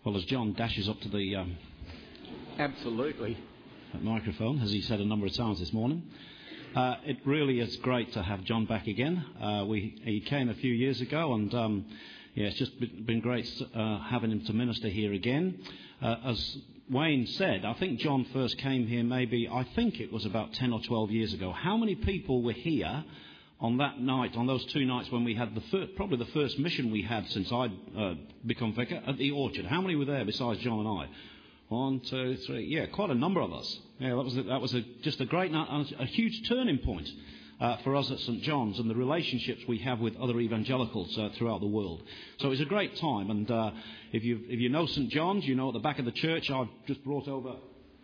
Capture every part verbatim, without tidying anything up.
Well, as John dashes up to the um, Absolutely. microphone, as he said a number of times this morning, uh, it really is great to have John back again. Uh, we he came a few years ago, and um, yeah, it's just been, been great uh, having him to minister here again. Uh, as Wayne said, I think John first came here maybe, I think it was about ten or twelve years ago. How many people were here on that night, on those two nights when we had the fir- probably the first mission we had since I'd uh, become vicar at the Orchard? How many were there besides John and I? One, two, three. Yeah, quite a number of us. Yeah, that was a, that was a, just a great night, and a huge turning point uh, for us at St John's and the relationships we have with other evangelicals uh, throughout the world. So it was a great time. And uh, if you if you know St John's, you know at the back of the church I've just brought over.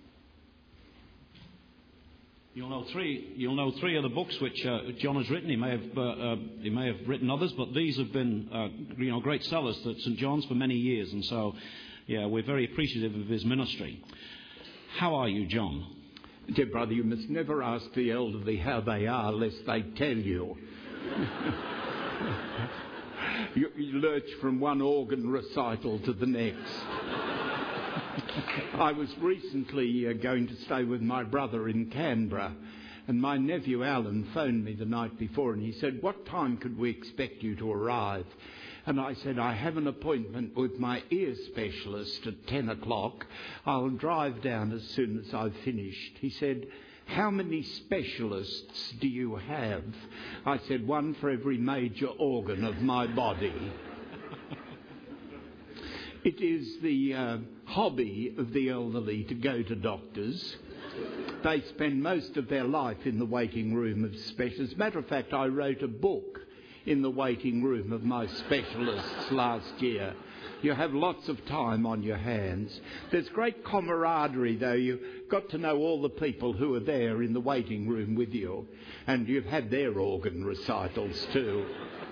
You'll know three. You'll know three of the books which uh, John has written. He may have uh, uh, he may have written others, but these have been uh, you know great sellers at St John's for many years, and so yeah, we're very appreciative of his ministry. How are you, John? Dear brother, you must never ask the elderly how they are, lest they tell you. you, you lurch from one organ recital to the next. I was recently uh, going to stay with my brother in Canberra, and my nephew Alan phoned me the night before, and he said, "What time could we expect you to arrive?" And I said, "I have an appointment with my ear specialist at ten o'clock. I'll drive down as soon as I've finished." He said, "How many specialists do you have?" I said, "One for every major organ of my body." It is the uh, hobby of the elderly to go to doctors. They spend most of their life in the waiting room of specialists. As a matter of fact, I wrote a book in the waiting room of my specialists last year. You have lots of time on your hands. There's great camaraderie, though. You've got to know all the people who are there in the waiting room with you. And you've had their organ recitals too.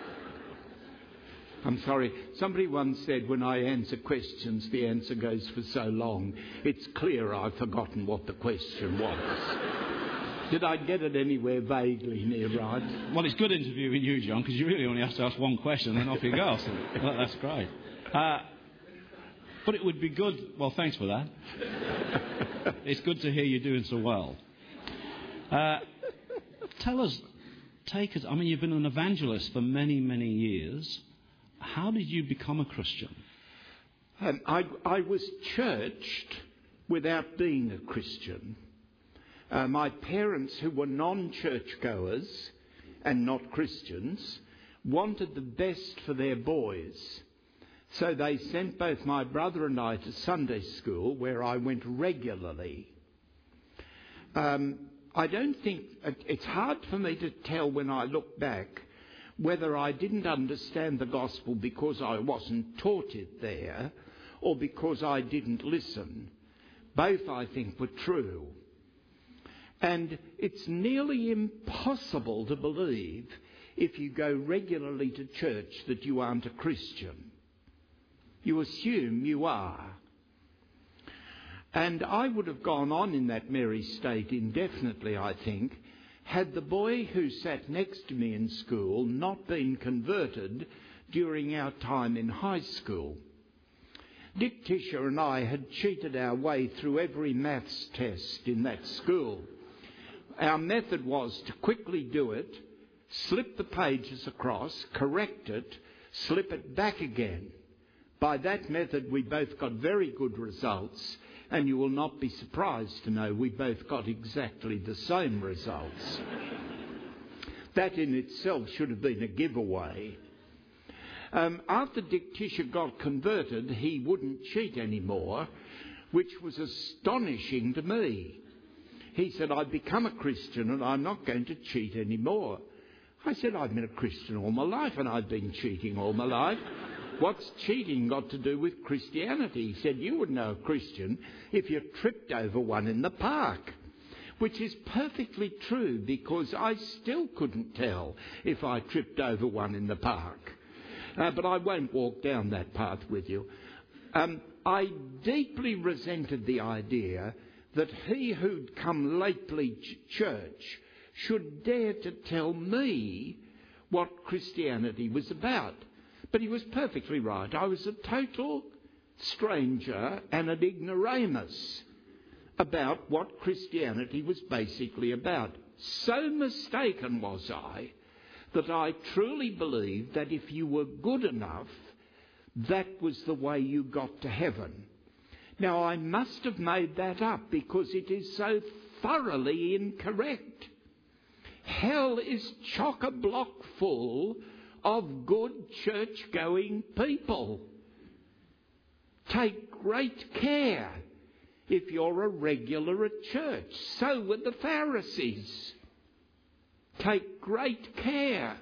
I'm sorry, somebody once said when I answer questions, the answer goes for so long, it's clear I've forgotten what the question was. Did I get it anywhere vaguely near right? Well, it's good interviewing you, John, because you really only have to ask one question and then off you go. So well, that's great. Uh, but it would be good... Well, thanks for that. It's good to hear you doing so well. Uh, tell us, take us... I mean, you've been an evangelist for many, many years. How did you become a Christian? Um, I, I was churched without being a Christian. Uh, my parents, who were non-churchgoers and not Christians, wanted the best for their boys. So they sent both my brother and I to Sunday school, where I went regularly. Um, I don't think... It's hard for me to tell when I look back whether I didn't understand the gospel because I wasn't taught it there or because I didn't listen. Both, I think, were true. And it's nearly impossible to believe, if you go regularly to church, that you aren't a Christian. You assume you are. And I would have gone on in that merry state indefinitely, I think, had the boy who sat next to me in school not been converted during our time in high school. Dick Tisher and I had cheated our way through every maths test in that school. Our method was to quickly do it, slip the pages across, correct it, slip it back again. By that method we both got very good results, and you will not be surprised to know we both got exactly the same results. That in itself should have been a giveaway. Um, after Dick Tisher got converted, he wouldn't cheat anymore, which was astonishing to me. He said, "I've become a Christian and I'm not going to cheat anymore." I said, "I've been a Christian all my life and I've been cheating all my life. What's cheating got to do with Christianity?" He said, "You would know a Christian if you tripped over one in the park." Which is perfectly true, because I still couldn't tell if I tripped over one in the park. Uh, but I won't walk down that path with you. Um, I deeply resented the idea that he who'd come lately to church should dare to tell me what Christianity was about. But he was perfectly right. I was a total stranger and an ignoramus about what Christianity was basically about. So mistaken was I that I truly believed that if you were good enough, that was the way you got to heaven. Now, I must have made that up because it is so thoroughly incorrect. Hell is chock-a-block full of good church-going people. Take great care if you're a regular at church. So were the Pharisees. Take great care.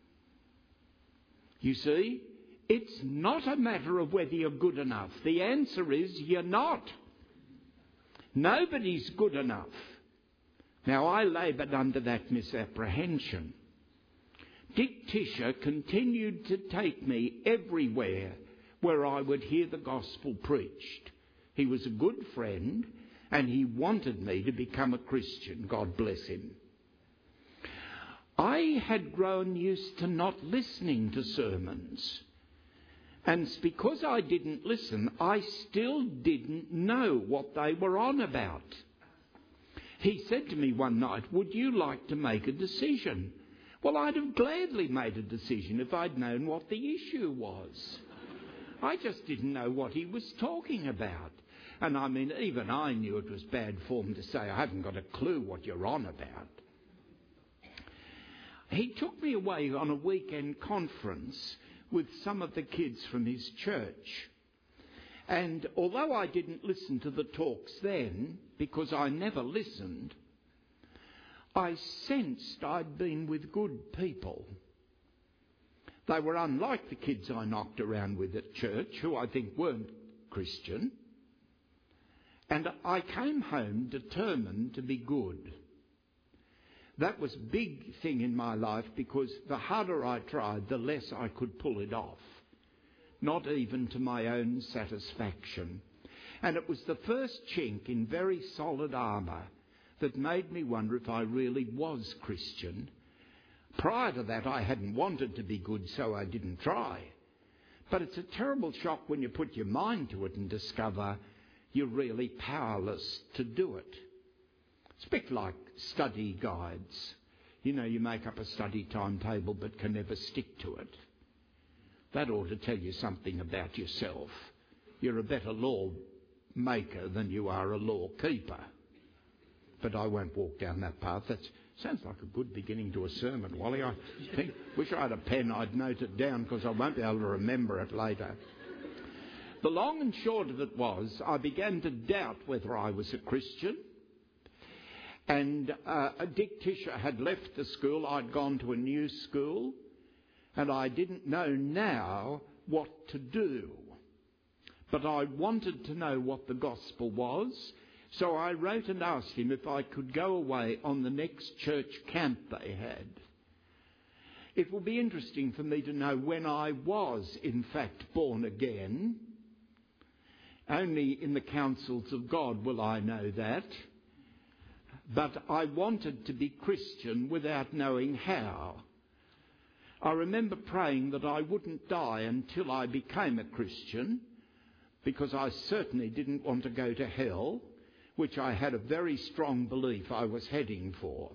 You see, it's not a matter of whether you're good enough. The answer is you're not. Nobody's good enough. Now, I laboured under that misapprehension. Dick Tisher continued to take me everywhere where I would hear the gospel preached. He was a good friend and he wanted me to become a Christian. God bless him. I had grown used to not listening to sermons. And because I didn't listen, I still didn't know what they were on about. He said to me one night, "Would you like to make a decision?" Well, I'd have gladly made a decision if I'd known what the issue was. I just didn't know what he was talking about. And I mean, even I knew it was bad form to say, "I haven't got a clue what you're on about." He took me away on a weekend conference with some of the kids from his church. And although I didn't listen to the talks then, because I never listened, I sensed I'd been with good people. They were unlike the kids I knocked around with at church, who I think weren't Christian. And I came home determined to be good. That was a big thing in my life because the harder I tried, the less I could pull it off. Not even to my own satisfaction. And it was the first chink in very solid armour that made me wonder if I really was Christian. Prior to that, I hadn't wanted to be good, so I didn't try. But it's a terrible shock when you put your mind to it and discover you're really powerless to do it. It's a bit like study guides. You know, you make up a study timetable but can never stick to it. That ought to tell you something about yourself. You're a better law maker than you are a law keeper. But I won't walk down that path. That sounds like a good beginning to a sermon, Wally. I think, wish I had a pen, I'd note it down because I won't be able to remember it later. The long and short of it was, I began to doubt whether I was a Christian. And uh, Dick Tisher had left the school. I'd gone to a new school. And I didn't know now what to do. But I wanted to know what the gospel was. So I wrote and asked him if I could go away on the next church camp they had. It will be interesting for me to know when I was, in fact, born again. Only in the counsels of God will I know that. But I wanted to be Christian without knowing how. I remember praying that I wouldn't die until I became a Christian, because I certainly didn't want to go to hell, which I had a very strong belief I was heading for.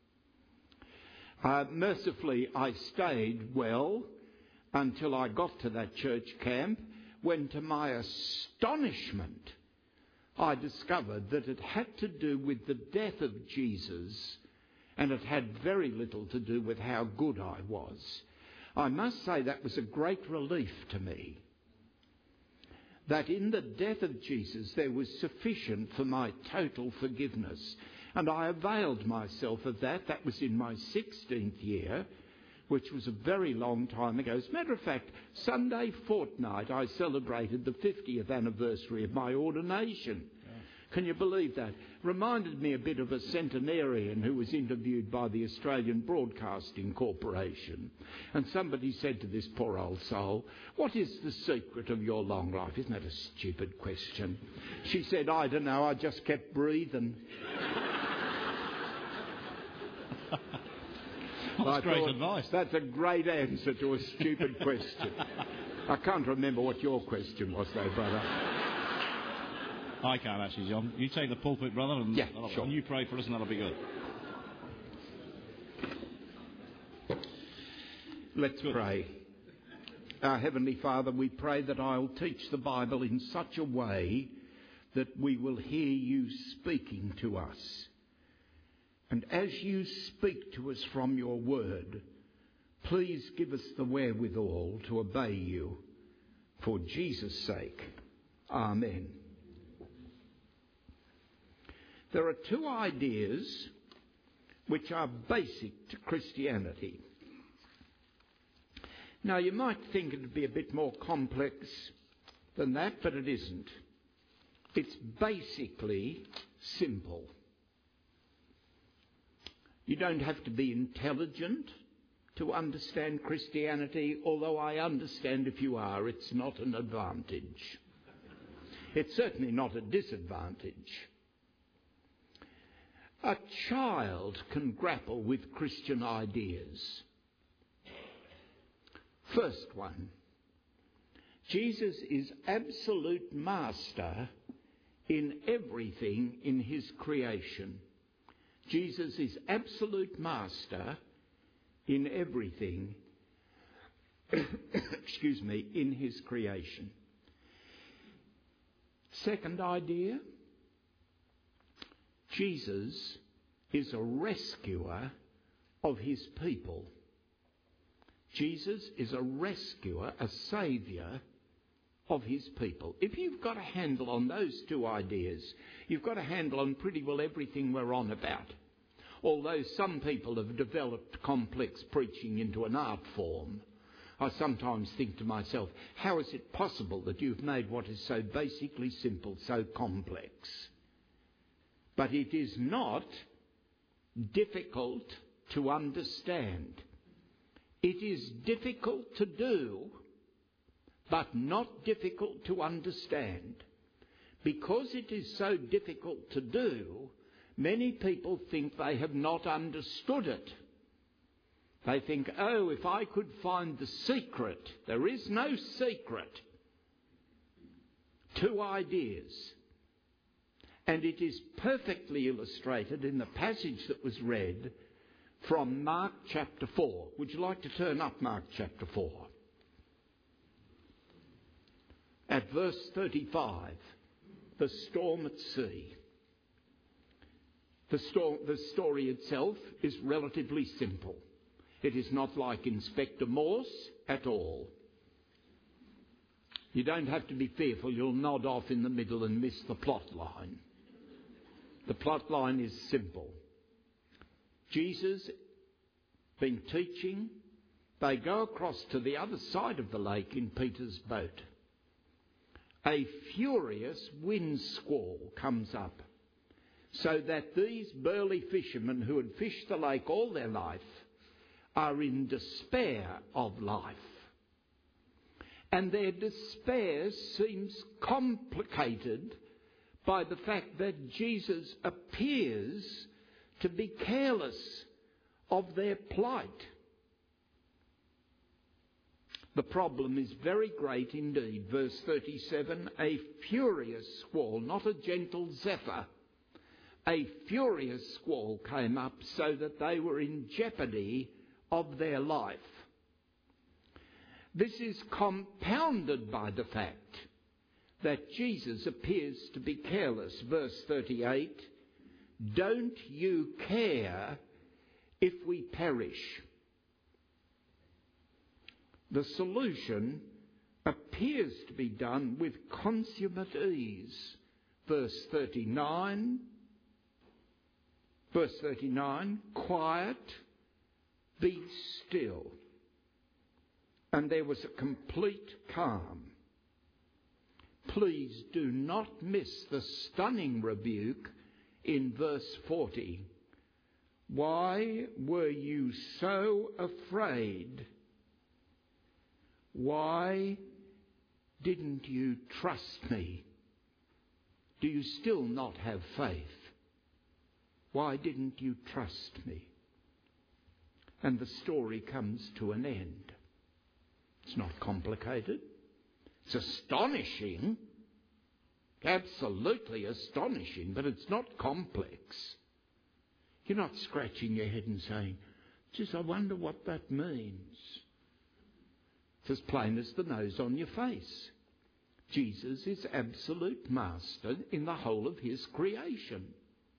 Uh, mercifully, I stayed well until I got to that church camp, when to my astonishment, I discovered that it had to do with the death of Jesus, and it had very little to do with how good I was. I must say that was a great relief to me. That in the death of Jesus there was sufficient for my total forgiveness. And I availed myself of that. That was in my sixteenth year, which was a very long time ago. As a matter of fact, Sunday fortnight I celebrated the fiftieth anniversary of my ordination. Can you believe that? Reminded me a bit of a centenarian who was interviewed by the Australian Broadcasting Corporation. And somebody said to this poor old soul, "What is the secret of your long life?" Isn't that a stupid question? She said, "I don't know, I just kept breathing." That's great advice. That's a great answer to a stupid question. I can't remember what your question was, though, brother. I can't actually, John. You take the pulpit, brother, and, yeah, sure. and you pray for us, and that'll be good. Let's good. pray. Our Heavenly Father, we pray that I'll teach the Bible in such a way that we will hear you speaking to us. And as you speak to us from your word, please give us the wherewithal to obey you. For Jesus' sake. Amen. There are two ideas which are basic to Christianity. Now, you might think it would be a bit more complex than that, but it isn't. It's basically simple. You don't have to be intelligent to understand Christianity, although I understand if you are, it's not an advantage. It's certainly not a disadvantage. A child can grapple with Christian ideas. First one, Jesus is absolute master in everything in his creation. Jesus is absolute master in everything, excuse me, in his creation. Second idea, Jesus is a rescuer of his people. Jesus is a rescuer, a saviour of his people. If you've got a handle on those two ideas, you've got a handle on pretty well everything we're on about. Although some people have developed complex preaching into an art form, I sometimes think to myself, how is it possible that you've made what is so basically simple so complex? But it is not difficult to understand. It is difficult to do, but not difficult to understand. Because it is so difficult to do, many people think they have not understood it. They think, oh, if I could find the secret. There is no secret. Two ideas. And it is perfectly illustrated in the passage that was read from Mark chapter four. Would you like to turn up Mark chapter four? At verse thirty-five, the storm at sea. The, sto- the story itself is relatively simple. It is not like Inspector Morse at all. You don't have to be fearful you'll nod off in the middle and miss the plot line. The plot line is simple. Jesus been teaching. They go across to the other side of the lake in Peter's boat. A furious wind squall comes up, so that these burly fishermen who had fished the lake all their life are in despair of life. And their despair seems complicated by the fact that Jesus appears to be careless of their plight. The problem is very great indeed. Verse thirty-seven, a furious squall, not a gentle zephyr. A furious squall came up so that they were in jeopardy of their life. This is compounded by the fact that Jesus appears to be careless. Verse thirty-eight, don't you care if we perish? The solution appears to be done with consummate ease. Verse thirty-nine, verse thirty-nine, quiet, be still. And there was a complete calm. Please do not miss the stunning rebuke in verse forty. Why were you so afraid? Why didn't you trust me? Do you still not have faith? Why didn't you trust me? And the story comes to an end. It's not complicated. It's astonishing, absolutely astonishing, but it's not complex. You're not scratching your head and saying, geez, I wonder what that means. It's as plain as the nose on your face. Jesus is absolute master in the whole of his creation.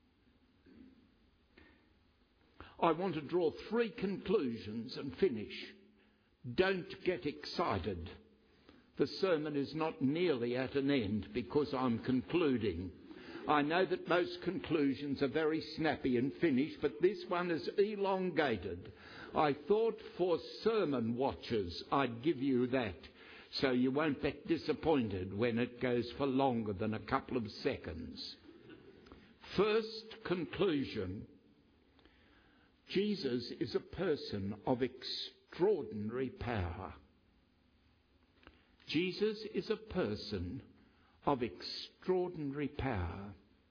I want to draw three conclusions and finish. Don't get excited. The sermon is not nearly at an end because I'm concluding. I know that most conclusions are very snappy and finished, but this one is elongated. I thought for sermon watchers I'd give you that, so you won't be disappointed when it goes for longer than a couple of seconds. First conclusion. Jesus is a person of extraordinary power. Jesus is a person of extraordinary power.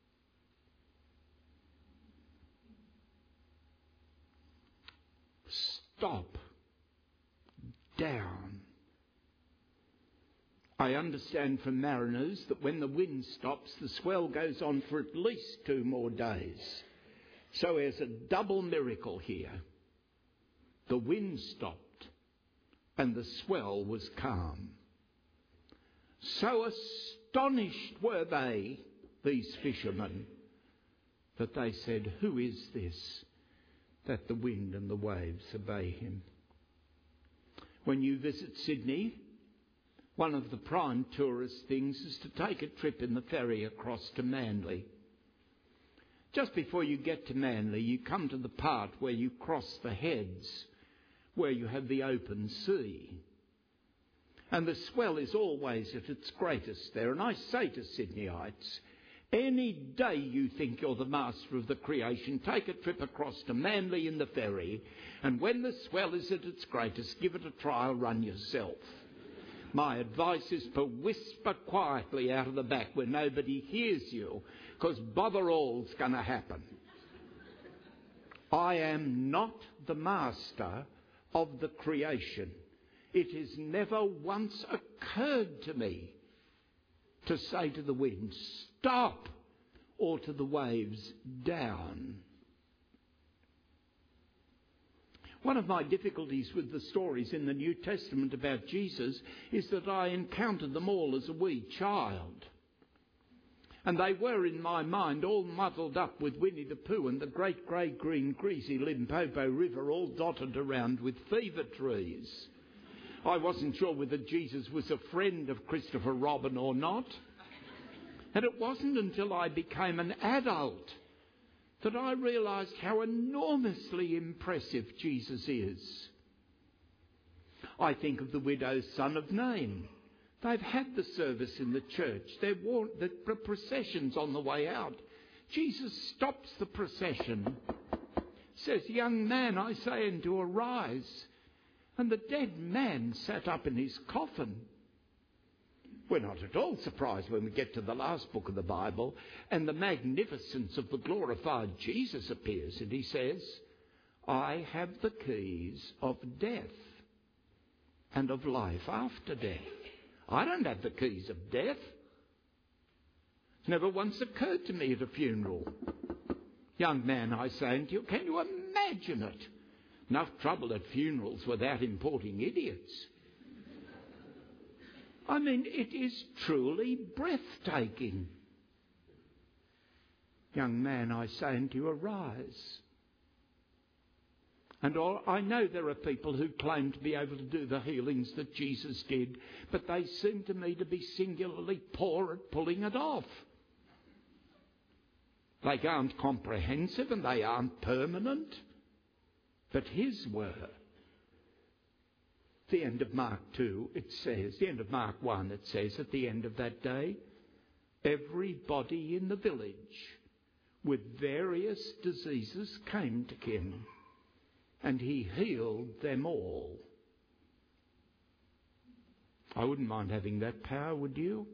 Stop. Down. I understand from mariners that when the wind stops, the swell goes on for at least two more days. So there's a double miracle here. The wind stopped and the swell was calm. So astonished were they, these fishermen, that they said, who is this that the wind and the waves obey him? When you visit Sydney, one of the prime tourist things is to take a trip in the ferry across to Manly. Just before you get to Manly, you come to the part where you cross the heads, where you have the open sea. And the swell is always at its greatest there. And I say to Sydneyites, any day you think you're the master of the creation, take a trip across to Manly in the ferry, and when the swell is at its greatest, give it a trial run yourself. My advice is to whisper quietly out of the back where nobody hears you, because bother all's going to happen. I am not the master of the creation. It has never once occurred to me to say to the wind, stop, or to the waves, down. One of my difficulties with the stories in the New Testament about Jesus is that I encountered them all as a wee child. And they were, in my mind, all muddled up with Winnie the Pooh and the great grey green greasy Limpopo River all dotted around with fever trees. I wasn't sure whether Jesus was a friend of Christopher Robin or not. And it wasn't until I became an adult that I realised how enormously impressive Jesus is. I think of the widow's son of Nain. They've had the service in the church. They're war- the procession's on the way out. Jesus stops the procession, says, young man, I say unto you, arise. And the dead man sat up in his coffin. We're not at all surprised when we get to the last book of the Bible and the magnificence of the glorified Jesus appears, and he says, I have the keys of death and of life after death. I don't have the keys of death. It's never once occurred to me at a funeral. Young man, I say unto you, can you imagine it? Enough trouble at funerals without importing idiots. I mean, it is truly breathtaking. Young man, I say unto you, arise. And all, I know there are people who claim to be able to do the healings that Jesus did, but they seem to me to be singularly poor at pulling it off. They aren't comprehensive and they aren't permanent, but his were. The end of Mark two, it says, the end of Mark one, it says, at the end of that day, everybody in the village with various diseases came to him, and he healed them all. I wouldn't mind having that power, would you?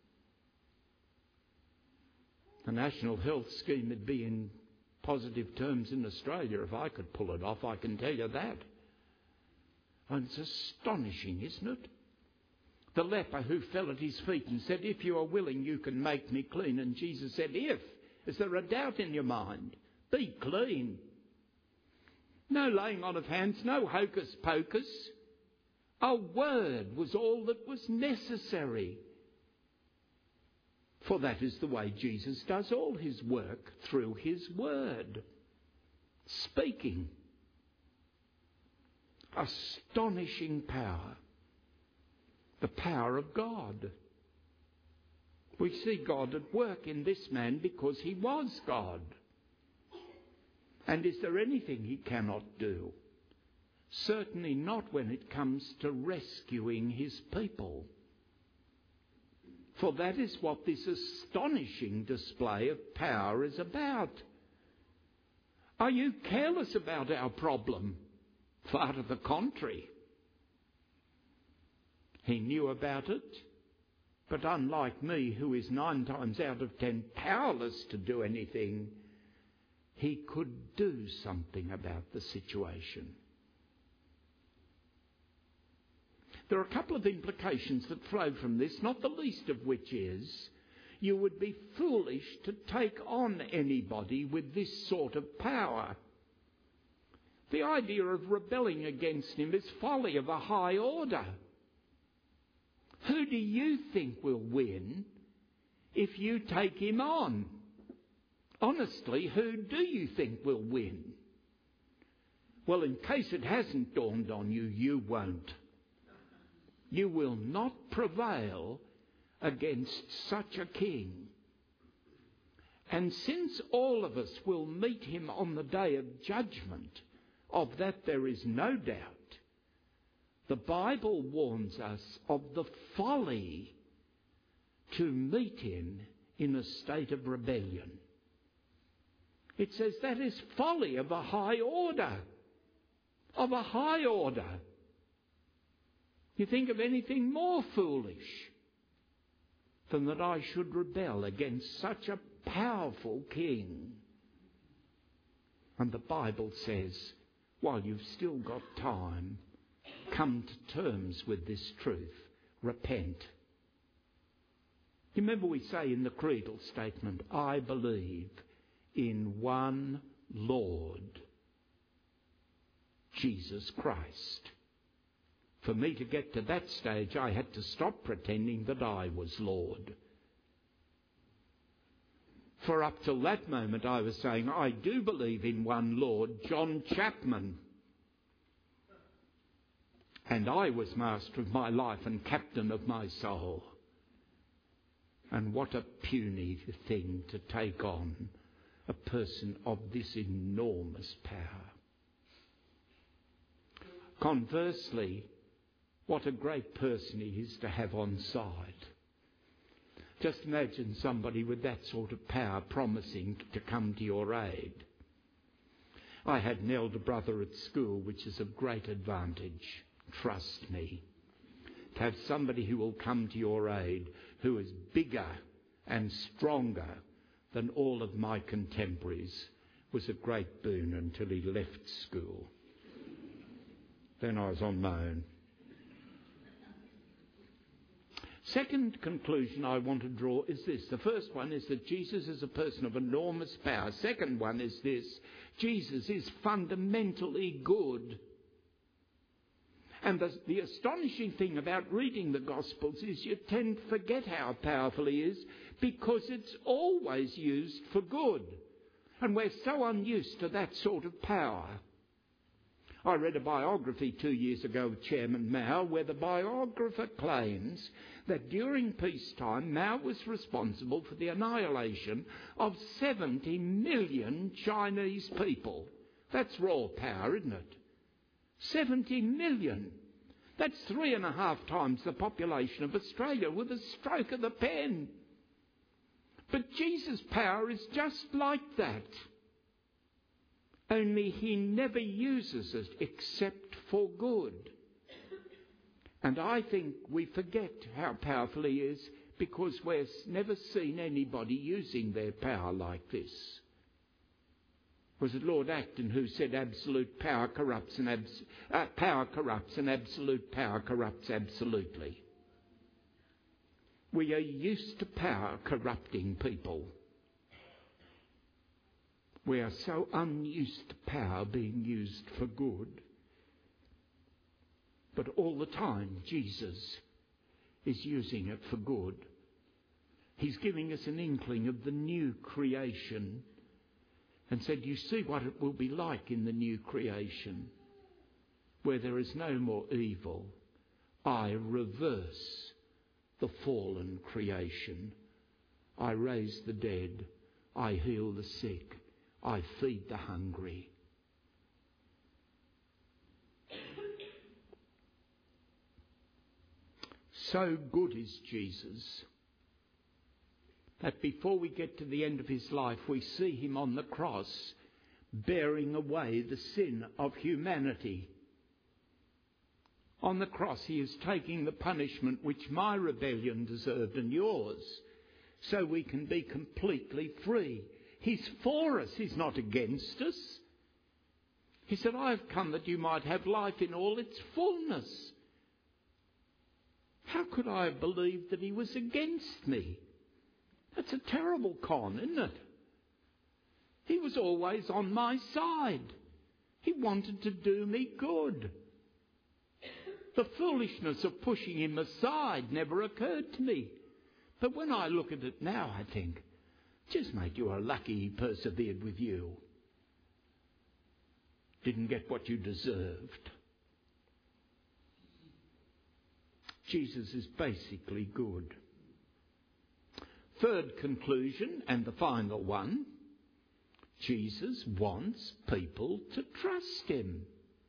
The National Health Scheme would be in positive terms in Australia if I could pull it off, I can tell you that. And it's astonishing, isn't it? The leper who fell at his feet and said, "If you are willing, you can make me clean." And Jesus said, "If, is there a doubt in your mind? Be clean." No laying on of hands, no hocus pocus. A word was all that was necessary. For that is the way Jesus does all his work, through his word. Speaking. Astonishing power. The power of God. We see God at work in this man because he was God. And is there anything he cannot do? Certainly not when it comes to rescuing his people. For that is what this astonishing display of power is about. Are you careless about our problem? Far to the contrary. He knew about it, but unlike me, who is nine times out of ten powerless to do anything, he could do something about the situation. There are a couple of implications that flow from this, not the least of which is you would be foolish to take on anybody with this sort of power. The idea of rebelling against him is folly of a high order. Who do you think will win if you take him on? Honestly, who do you think will win? Well, in case it hasn't dawned on you, you won't. You will not prevail against such a king. And since all of us will meet him on the day of judgment, of that there is no doubt, the Bible warns us of the folly to meet him in a state of rebellion. It says that is folly of a high order. Of a high order. You think of anything more foolish than that I should rebel against such a powerful king? And the Bible says, while you've still got time, come to terms with this truth. Repent. You remember we say in the creedal statement, I believe in one Lord, Jesus Christ. For me to get to that stage, I had to stop pretending that I was Lord. For up till that moment, I was saying, I do believe in one Lord, John Chapman. And I was master of my life and captain of my soul. And what a puny thing to take on a person of this enormous power. Conversely, what a great person he is to have on side. Just imagine somebody with that sort of power promising to come to your aid. I had an elder brother at school, which is of great advantage. Trust me. To have somebody who will come to your aid, who is bigger and stronger than all of my contemporaries, was a great boon until he left school. Then I was on my own. Second conclusion I want to draw is this. The first one is that Jesus is a person of enormous power. Second one is this. Jesus is fundamentally good. And the, the astonishing thing about reading the Gospels is you tend to forget how powerful he is because it's always used for good. And we're so unused to that sort of power. I read a biography two years ago of Chairman Mao where the biographer claims that during peacetime Mao was responsible for the annihilation of seventy million Chinese people. That's raw power, isn't it? seventy million. That's three and a half times the population of Australia with a stroke of the pen. But Jesus' power is just like that. Only he never uses it except for good. And I think we forget how powerful he is because we've never seen anybody using their power like this. Was it Lord Acton who said absolute power corrupts and abs- uh, power corrupts and absolute power corrupts absolutely? We are used to power corrupting people. We are so unused to power being used for good. But all the time, Jesus is using it for good. He's giving us an inkling of the new creation and said, you see what it will be like in the new creation, where there is no more evil. I reverse the fallen creation. I raise the dead. I heal the sick. I feed the hungry. So good is Jesus that before we get to the end of his life, we see him on the cross bearing away the sin of humanity. On the cross, he is taking the punishment which my rebellion deserved and yours, so we can be completely free. He's for us. He's not against us. He said, I have come that you might have life in all its fullness. How could I have believed that he was against me? That's a terrible con, isn't it? He was always on my side. He wanted to do me good. The foolishness of pushing him aside never occurred to me. But when I look at it now, I think, just mate, you are lucky he persevered with you. Didn't get what you deserved. Jesus is basically good. Third conclusion, and the final one, Jesus wants people to trust him.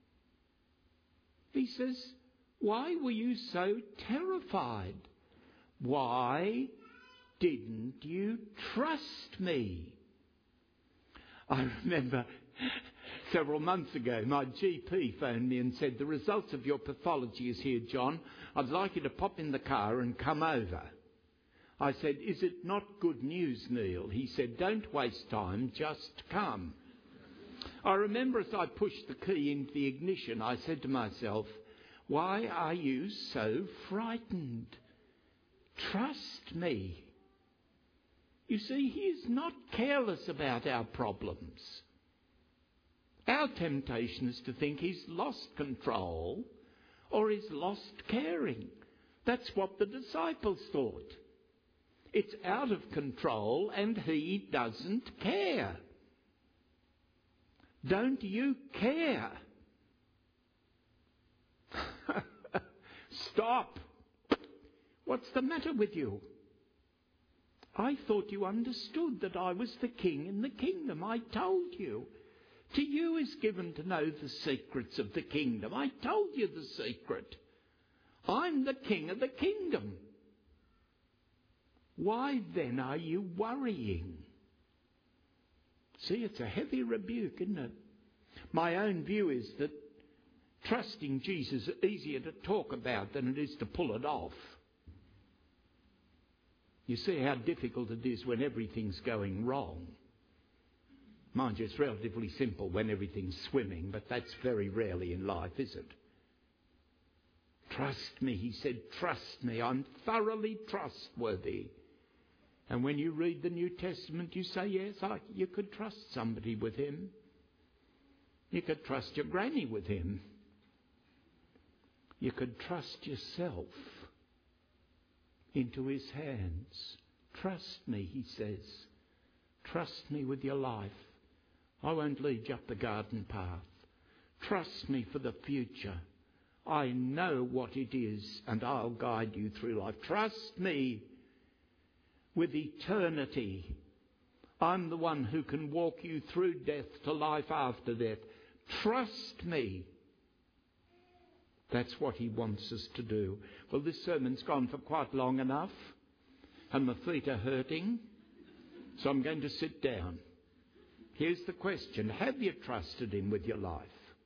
He says, why were you so terrified? Why didn't you trust me? I remember several months ago, my G P phoned me and said, the results of your pathology is here, John. I'd like you to pop in the car and come over. I said, is it not good news, Neil? He said, don't waste time, just come. I remember as I pushed the key into the ignition, I said to myself, why are you so frightened? Trust me. You see, he is not careless about our problems. Our temptation is to think he's lost control or he's lost caring. That's what the disciples thought. It's out of control and he doesn't care. Don't you care? Stop. What's the matter with you? I thought you understood that I was the king in the kingdom. I told you. To you is given to know the secrets of the kingdom. I told you the secret. I'm the king of the kingdom. Why then are you worrying? See, it's a heavy rebuke, isn't it? My own view is that trusting Jesus is easier to talk about than it is to pull it off. You see how difficult it is when everything's going wrong. Mind you, it's relatively simple when everything's swimming, but that's very rarely in life, is it? Trust me, he said, trust me. I'm thoroughly trustworthy. And when you read the New Testament, you say, yes, I, you could trust somebody with him. You could trust your granny with him. You could trust yourself into his hands. Trust me, he says. Trust me with your life. I won't lead you up the garden path. Trust me for the future. I know what it is and I'll guide you through life. Trust me with eternity. I'm the one who can walk you through death to life after death. Trust me. That's what he wants us to do. Well, this sermon's gone for quite long enough, and my feet are hurting, so I'm going to sit down. Here's the question. Have you trusted him with your life?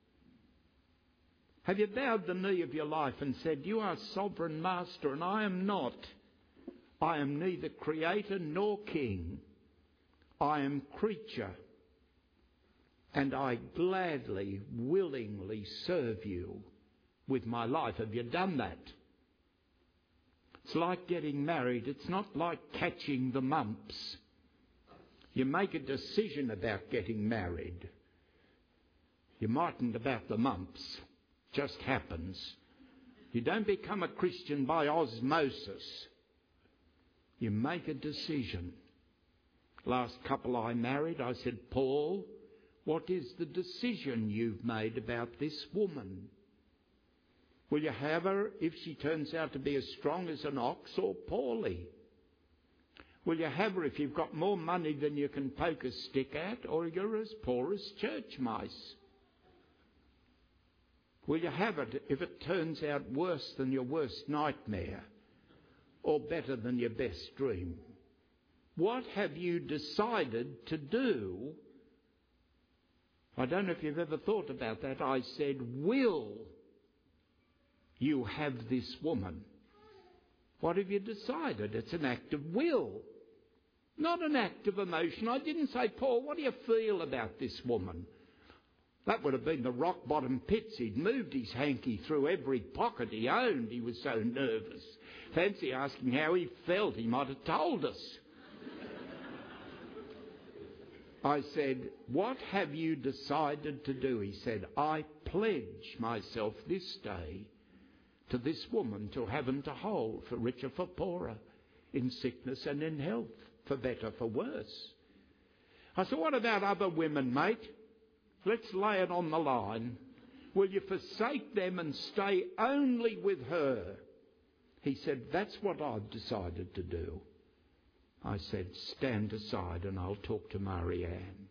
Have you bowed the knee of your life and said, you are sovereign master and I am not. I am neither creator nor king. I am creature. And I gladly, willingly serve you with my life. Have you done that? It's like getting married. It's not like catching the mumps. You make a decision about getting married. You mightn't about the mumps. Just happens. You don't become a Christian by osmosis. You make a decision. Last couple I married, I said, Paul, what is the decision you've made about this woman? Will you have her if she turns out to be as strong as an ox or poorly? Will you have her if you've got more money than you can poke a stick at, or you're as poor as church mice? Will you have it if it turns out worse than your worst nightmare, or better than your best dream? What have you decided to do? I don't know if you've ever thought about that. I said, will you have this woman? What have you decided? It's an act of will, not an act of emotion. I didn't say, Paul, what do you feel about this woman? That would have been the rock bottom pits. He'd moved his hanky through every pocket he owned. He was so nervous. Fancy asking how he felt. He might have told us. I said, what have you decided to do? He said, I pledge myself this day to this woman, to heaven to hold, for richer, for poorer, in sickness and in health, for better, for worse. I said, what about other women, mate? Let's lay it on the line. Will you forsake them and stay only with her? He said, that's what I've decided to do. I said, stand aside and I'll talk to Marianne.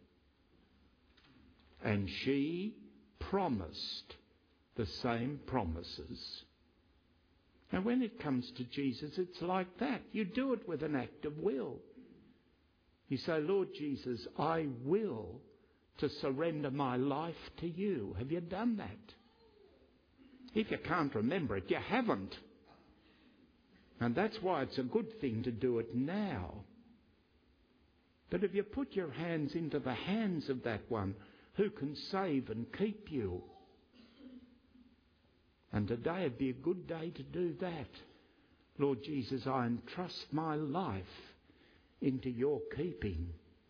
And she promised the same promises. And when it comes to Jesus, it's like that. You do it with an act of will. You say, Lord Jesus, I will to surrender my life to you. Have you done that? If you can't remember it, you haven't. And that's why it's a good thing to do it now. But if you put your hands into the hands of that one who can save and keep you, and today would be a good day to do that. Lord Jesus, I entrust my life into your keeping.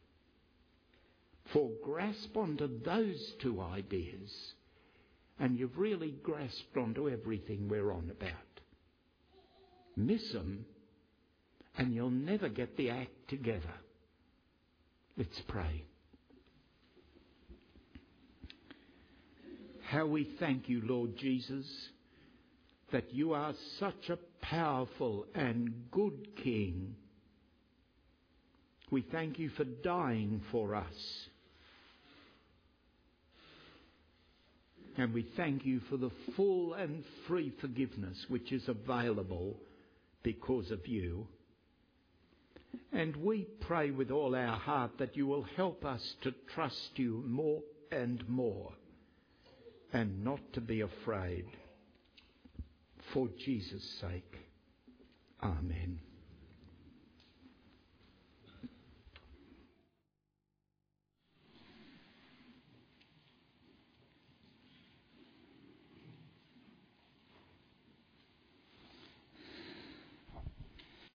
For grasp onto those two ideas, and you've really grasped onto everything we're on about. Miss them, and you'll never get the act together. Let's pray. How we thank you, Lord Jesus, that you are such a powerful and good King. We thank you for dying for us. And we thank you for the full and free forgiveness which is available because of you. And we pray with all our heart that you will help us to trust you more and more and not to be afraid. For Jesus' sake. Amen.